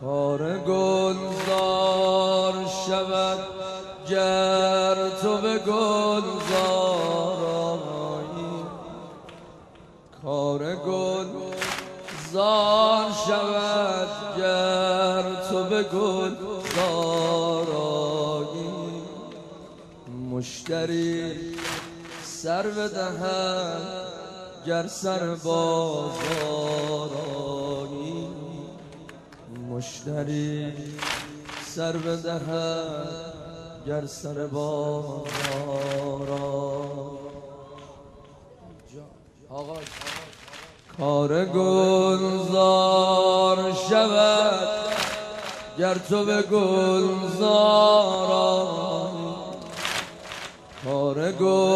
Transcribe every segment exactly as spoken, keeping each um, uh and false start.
کار گلزار شود گر تو به گلزار آیی، کار گلزار شود گر تو به گلزار آیی. مشتری سر بدهد گر سر بازار آیی، مشتری سر بدهد گر سر بازار آیی. کار گلزار شود گر تو به گلزار آیی، کار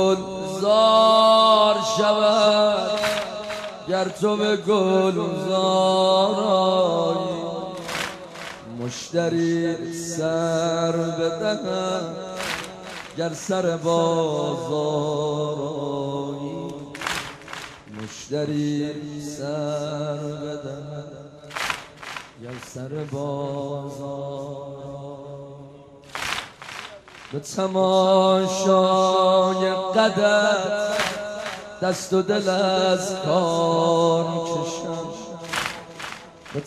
گلزار شود گر تو به گلزار آیی. مشتری سر بدهد گر سر بازار آیی، مشتری سر بدهد گر سر بازار. به تماشای قدرت دست و دل از کار کشم، به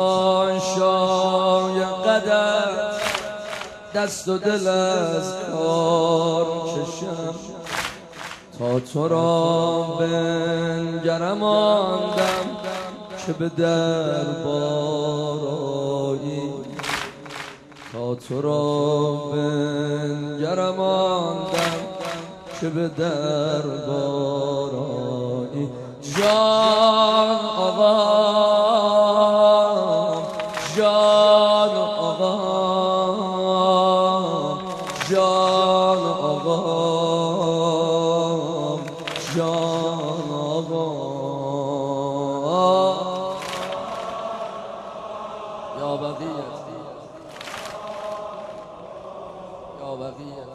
تماشای قدرت دست و دل از کار کشم. تا تو را بنگرم آندم که به دربار آیی، تا تو را بنگرم آندم که به دربار آیی. جان آقا، جان آقا، جان آقا، جان آقا. یا بقیت یا بقیت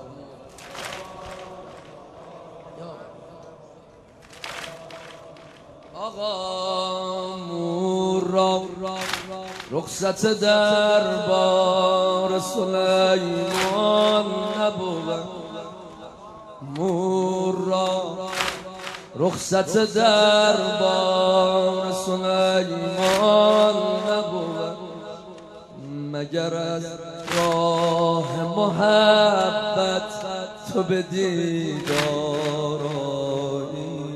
آقا. مور را رخصت دربار سلیمان نبود، مور را رخصت دربار سلیمان نبود، مگر از راه محبت تو به دیدار آیی،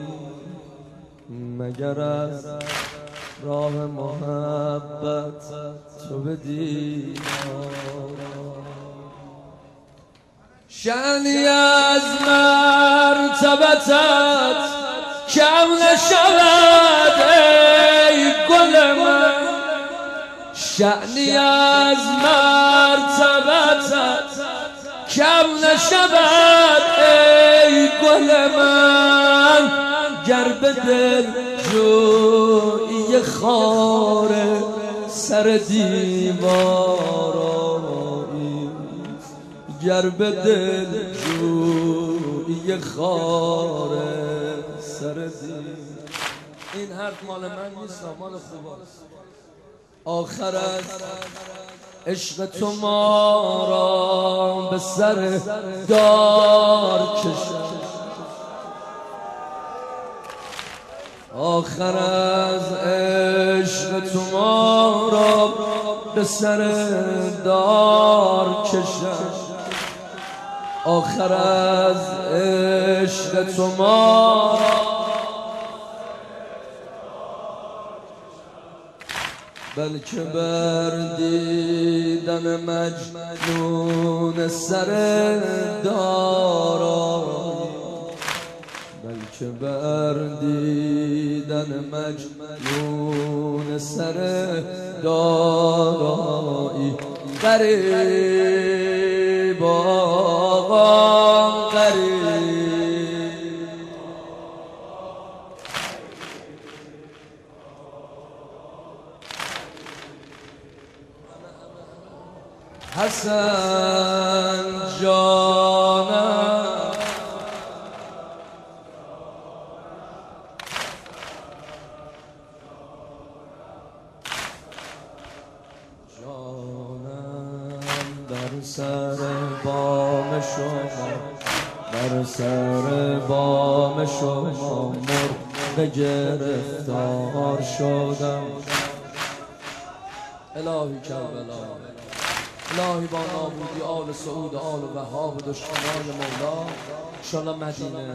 مگر از راه محبت تو به دیدار. شأنی از مرتبتت کم نشود ای گل من، شأنی از مرتبتت کم نشود ای گل من. گر به دل جویی خار سر دیوار آیی، گر به دل جویی خار سر دیوار. این حرف مال من نیست، مال خوباست. آخر از عشق تو ما را به سر دار کشد، آخر از عشق تو ما را به سر دار کشد، آخر از عشق تو ما را بلکه بر دیدن مجنون سر دار آیی، بلکه بر دیدن مجنون سر دار آیی. غریب آقا غریب، حسن جانم جان بر سر بام شما بر سر بام شما مرغ گرفتار شدم. الهی کربلا، الهی با نابودی آل سعود و آل وهاب و دشمنان مولا انشالله مدینه.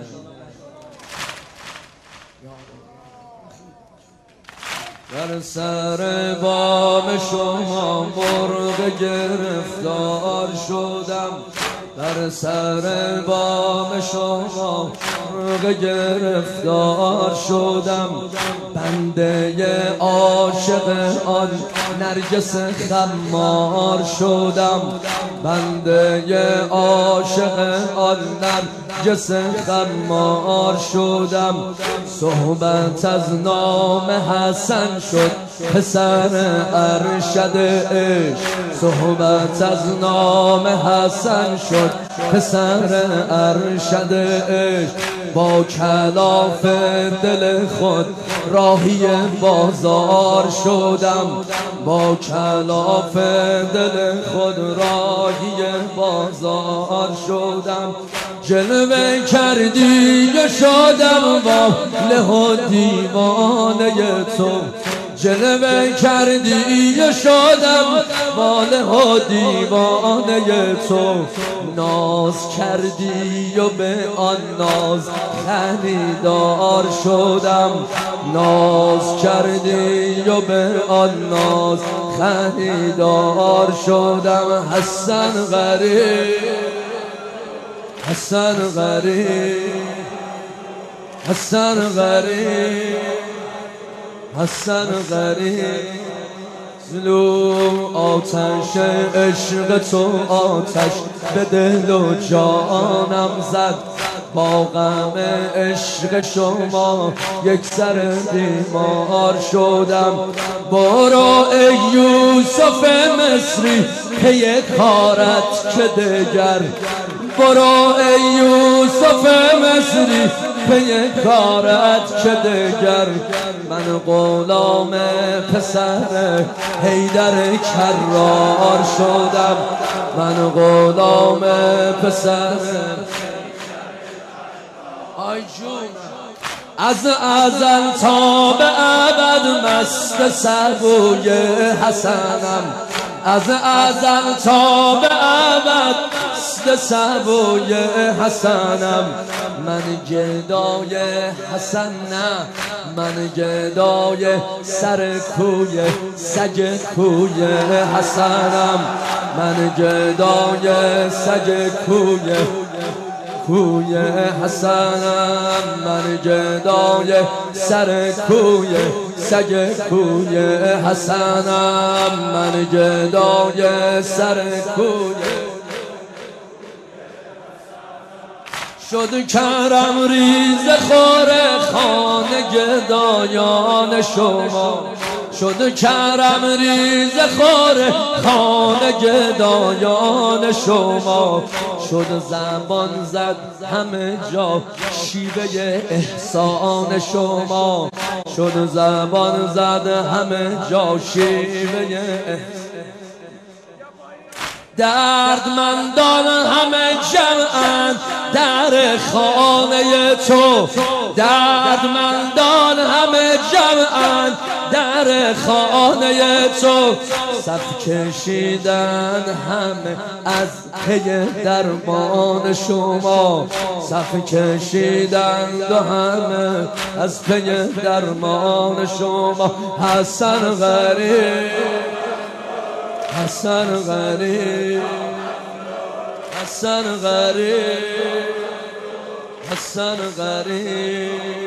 بر سر بام شما مرغ گرفتار شدم بر سر بام شما مرغ گرفتار شدم. بنده عاشق آن نرگس خمار شدم بنده عاشق آن نرگس خمار شدم. صحبت از نام حسن شد پسر ارشد عشق صحبت از نام حسن شد پسر ارشد عشق. با کلاف دل خود راهی بازار شدم با کلاف دل خود راهی بازار شدم. جلوه کردی و شدم واله و دیوانه تو جلوه کردی و شدم واله و دیوانه تو. ناز کردی و به آن ناز خریدار شدم ناز کردی و به آن ناز خریدار شدم. حسن غریب حسن غریب حسن غریب حسن غریب. ظلم آتش عشق تو آتش به دل و جانم زد. با غم عشق شما یک سر بیمار شدم. برو ای یوسف مصری پی کارت که دگر برو ای یوسف مصری پی کارت که دگر. من غلام پسر حیدر کرار شدم من غلام پسر آی جون. از ازل تا به ابد مست سبوی حسنم از ازل تا به ابد مست سبوی حسنم. من گدای حسن نه من گدای سر کوی سگ کوی حسنم. من گدای سگ کوی کوی حسنم. من گدای سر کوی سگ کوی حسنم. من گدای سر کوی شد کرم ریز خور خانه گدایان شما شد کرم ریز خور خانه گدایان شما. شد زبان زد همه جا شیوه احسان شما شد زبان زد همه جا شیوه احسان. دردمندان همه جمعند در خانه تو دردمندان همه جمعند در خانه تو. صف کشیدن همه از پی درمان شما صف کشیدن و همه از پی درمان شما. حسن غریب حسن غریب حسن غریب حسن غریب.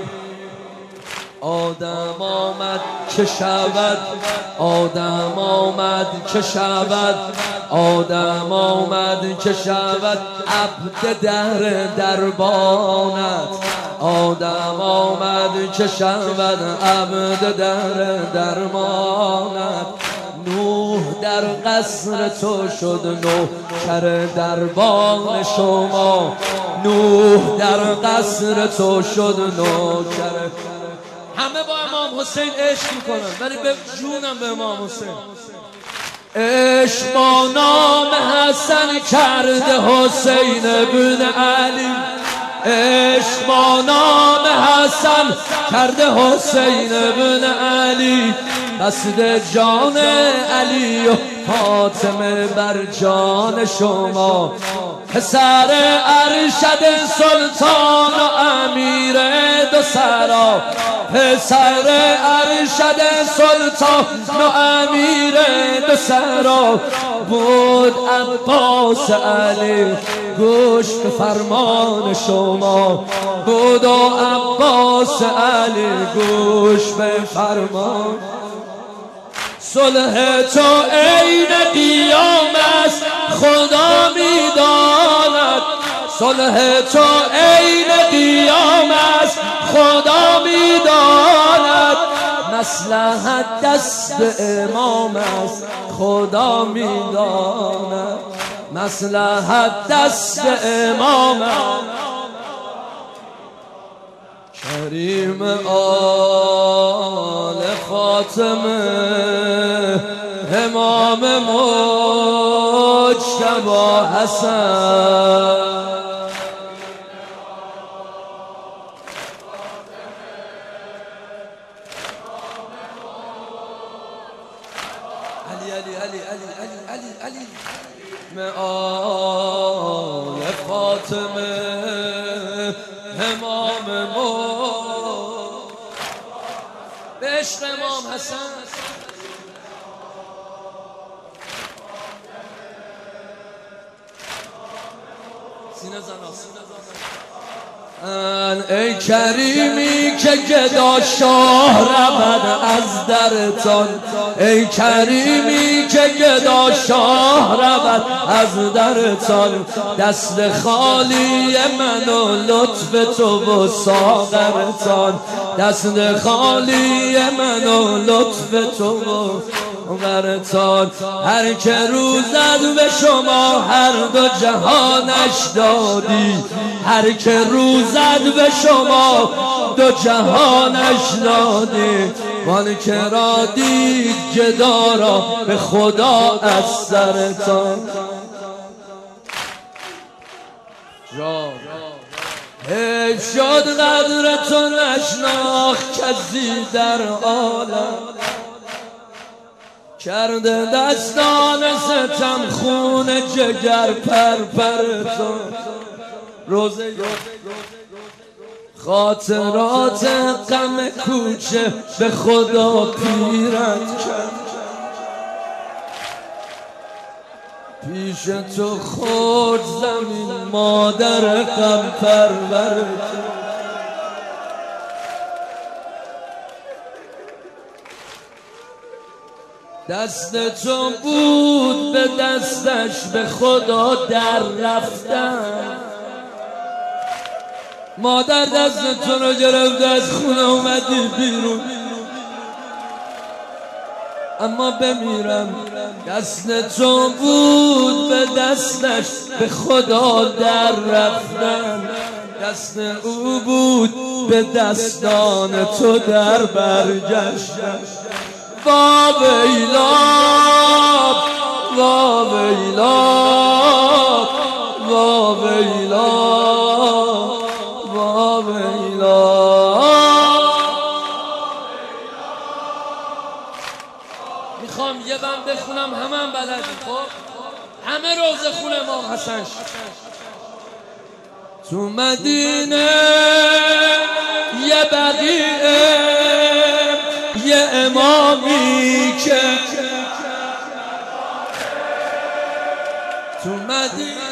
آدم آمد که شود آدم آمد که شود آدم آمد که شود عبد در دربانت آدم آمد که شود عبد در درمانت. نوح در قصر تو شد نوکر دربان شما نوح در قصر تو شد نوکر. همه با امام حسین عشق میکنن ولی به جونم به امام حسین. عشق با نام حسن کرده حسین بن علی، عشق با نام حسن کرده حسین بن علی، قصد جان علی و فاطمه بر جان شما، پسر ارشد سلطان و امیر دو سرا، پسر ارشد سلطان و امیر دو سرا، بود عباس علی گوش به فرمان شما، بود و عباس علی گوش به فرمان. صلح تو عین قیام است خدا میداند، صلح تو عین قیام است خدا میداند، مصلحت دست امام است خدا میداند، مصلحت دست امام است. کریم آل فاطمه امام مجتبی حسن، علی علی علی علی علی علی علی آل فاطمه امام مجتبی به عشق امام حسن. سینه زنا ای کریمی که گدا شاه رود از درتان، ای کریمی که گدا شاه رود از درتان، دست خالی من و لطف تو و ساغرتان، دست خالی من و لطف تو و غرتان، هر که روزد به شما هر دو جهانش دادی، هر که روزد به شما دو جهانش دادی، وان که را دید گدا را به خدا از سرتان. حیف شد قدر تو نشناخت کسی در عالم، کرده دستان ستم خون جگر پر پر تو، روزه خاطرات غم کوچه به خدا پیرت کرد، پیش تو خود زمین مادر غم پرور، دست تو بود به دستش به خدا در رفتن، مادر دست تو رو گرفت از خونه اومدی بیرون، اما بمیرم دست تو بود به دستش به خدا در رفتن، دست او بود به دستان تو در برگشتن. وا ویلا وا ویلا وا ویلا وا ویلا. میخوام یه بند بخونم همه هم بلدی، خب همه روزه خون امام حسن. تو مدینه یه بقیه یه امامی که تو مدینه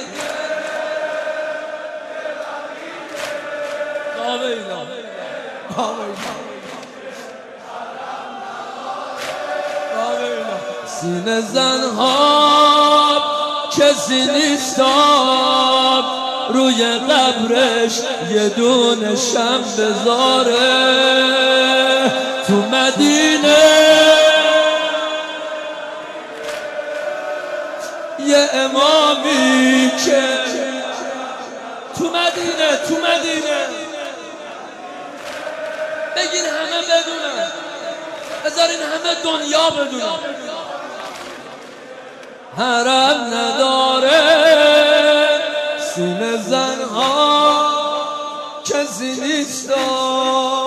سینه زنها کسی نیستم روی قبرش یه دونه شم بذاره. تو مدینه یه امامی که تو مدینه تو مدینه بگین همه بدونن، بذارین همه دنیا بدونن. حرم نداره سینه زنها کسی نیستا